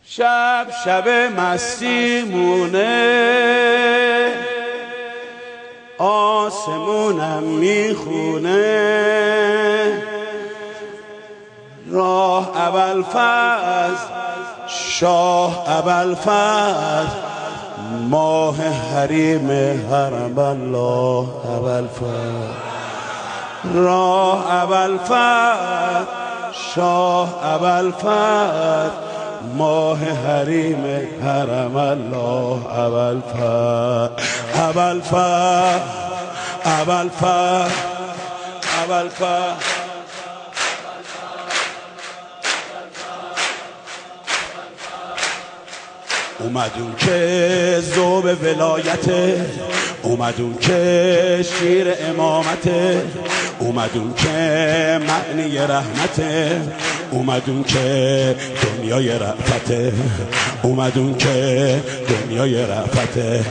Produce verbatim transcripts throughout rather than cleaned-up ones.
شب شب مسیمونه، آسمونم میخونه، راه ابوالفضل شاه ابوالفضل، ماه حریم حرم الله ابوالفضل، راه ابوالفضل شاه ابوالفضل، ماه حریم حرم الله ابوالفضل، ابوالفضل ابوالفضل ابوالفضل. اومدون که ذوب ولایته، اومدون که شیر امامته، اومدون که معنی رحمته، اومدون که دنیای رأفته، اومدون که دنیای رأفته.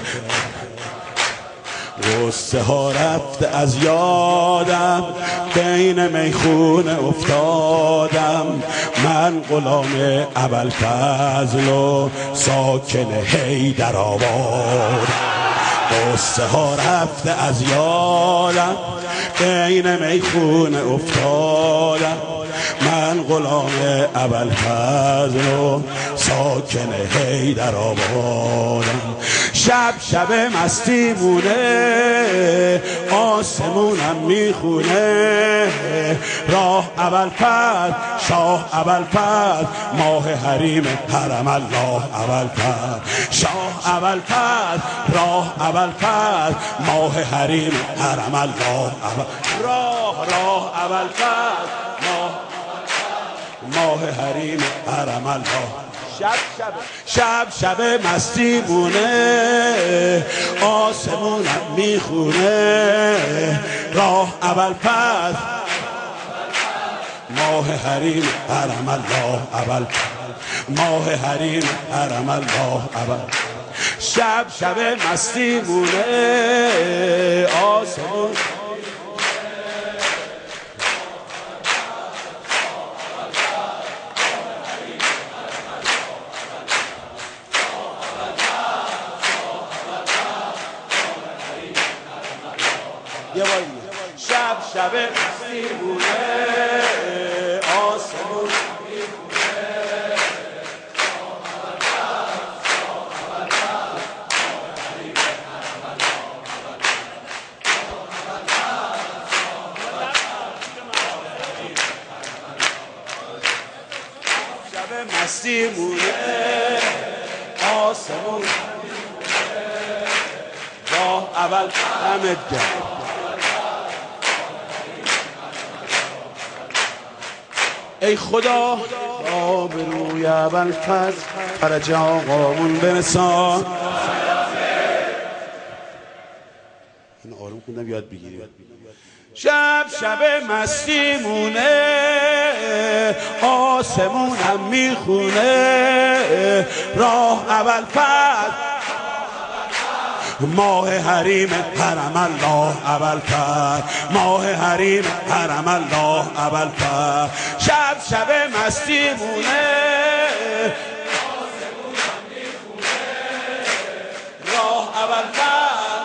غصه ها رفت از یادم، بین میخونه افتادم، من غلام ابوالفضل و ساکن حیدرآباد. غصه ها رفت از یادم، بین میخونه افتادم، من غلام ابوالفضل و ساکن حیدرآبادم. شب شب مسیمونه، آسمونم میخونه، راه ابوالفضل شاه ابوالفضل، ماه حریم حرم الله ابوالفضل، شاه ابوالفضل راه ابوالفضل، ماه حریم حرم الله ابوالفضل، راه راه ابوالفضل ماه ماه حریم حرم الله. شب شب شب شب مسیمونه، آسمونم میخونه، راه ابوالفضل ماه حریم حرم الله ابوالفضل، ماه حریم حرم الله ابوالفضل. شب شب مسیمونه، آسمون یه بار دیگه. شب شب مسیمونه، آسمون میخونه، شب مسیمونه، آسمون راه اول دمت گرم. ای خدا آبروی ابوالفضل، فرج آقامون برسان. این آروم خوندم یاد بگیری. شب شب مسیمونه، آسمونم میخونه، راه ابوالفضل ماه حریم حرم الله ابوالفضل، ماه حریم حرم الله ابوالفضل. شب شب مسیمونه، آسمونم میخونه، راه ابوالفضل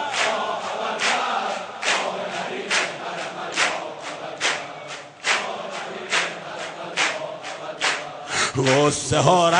ماه حریم حرم الله ابوالفضل. غصه ها